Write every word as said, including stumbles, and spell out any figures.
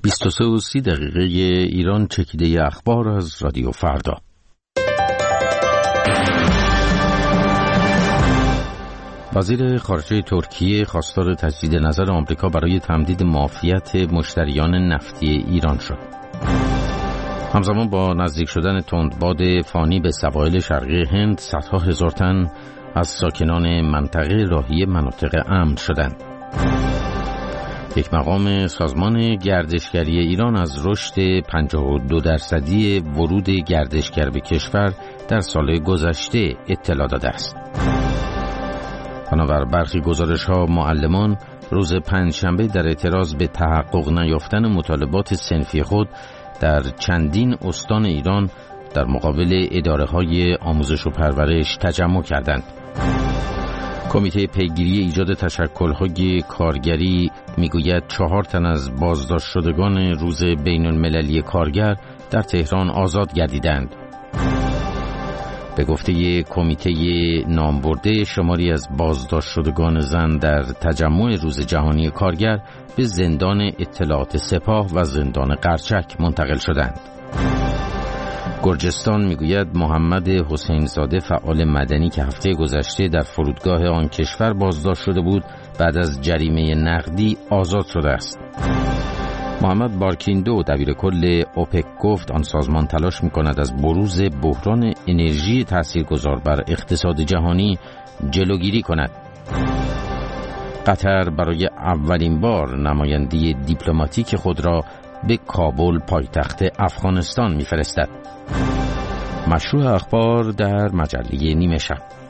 بیست و سه و سی دقیقه ایران چکیده اخبار از رادیو فردا. وزیر خارجه ترکیه خواستار تجدید نظر آمریکا برای تمدید معافیت مشتریان نفتی ایران شد. همزمان با نزدیک شدن تندباد فانی به سواحل شرقی هند، صدها هزار تن از ساکنان منطقه راهی مناطق امن شدند. یک مقام سازمان گردشگری ایران از رشد پنجاه و دو درصدی ورود گردشگر به کشور در سال گذشته اطلاع داده است. بنابر برخی گزارش‌ها، معلمان روز پنجشنبه در اعتراض به تحقق نیافتن مطالبات صنفی خود در چندین استان ایران در مقابل اداره‌های آموزش و پرورش تجمع کردند. کمیته پیگیری ایجاد تشکل‌های کارگری میگوید چهار تن از بازداشت شدگان روز بین‌المللی کارگر در تهران آزاد گردیدند. به گفته کمیته نامبرده، شماری از بازداشت شدگان زن در تجمع روز جهانی کارگر به زندان اطلاعات سپاه و زندان قرچک منتقل شدند. گرجستان میگوید محمد حسین زاده، فعال مدنی که هفته گذشته در فرودگاه آن کشور بازداشت شده بود، بعد از جریمه نقدی آزاد شده است. محمد بارکیندو، دبیر کل اوپک، گفت آن سازمان تلاش می‌کند از بروز بحران انرژی تاثیرگذار بر اقتصاد جهانی جلوگیری کند. قطر برای اولین بار نماینده دیپلماتیک خود را به کابل، پایتخت افغانستان می‌فرستد. مشروع اخبار در مجله نیمه شب.